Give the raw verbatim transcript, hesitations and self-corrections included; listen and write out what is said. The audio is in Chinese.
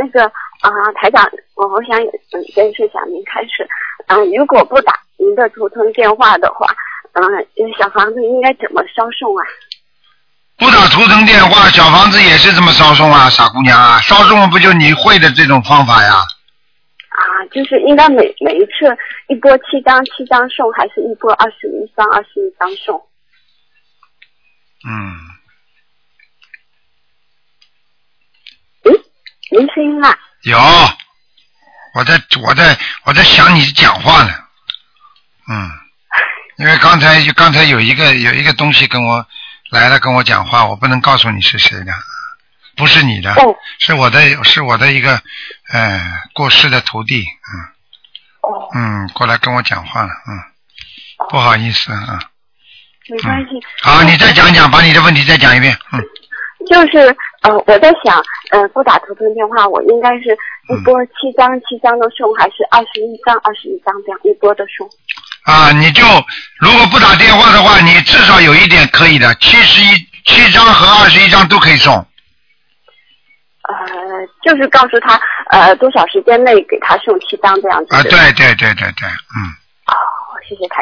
那个啊、呃，台长，我我想有一件事想您开始，嗯、呃，如果不打您的图腾电话的话，嗯、呃，小房子应该怎么烧送啊？ 不打图腾电话，小房子也是这么烧送啊，傻姑娘啊，烧送不就你会的这种方法呀？ 啊，就是应该每每一次一波七张七张送，还是一波二十一张二十一张送？ 嗯。 嗯，没声音啊？ 有，我在我在我在想你讲话呢。嗯，因为刚才刚才有一个有一个东西跟我来了跟我讲话，我不能告诉你是谁的，不是你的， 哦、 是我的是我的一个呃过世的徒弟，嗯， 哦、 嗯，过来跟我讲话了，嗯，哦、不好意思啊， 没关系。 嗯、好，你再讲讲，把你的问题再讲一遍，嗯。 就是呃，我在想，呃，拨打图腾电话，我应该是一波七张七张的送，还是二十一张二十一张这样一波的送？ 啊，你就如果不打电话的话，你至少有一点可以的，七十一七张和二十一张都可以送。 呃，就是告诉他呃多少时间内给他送七张这样子。 啊，对对对对对，嗯。 哦，谢谢台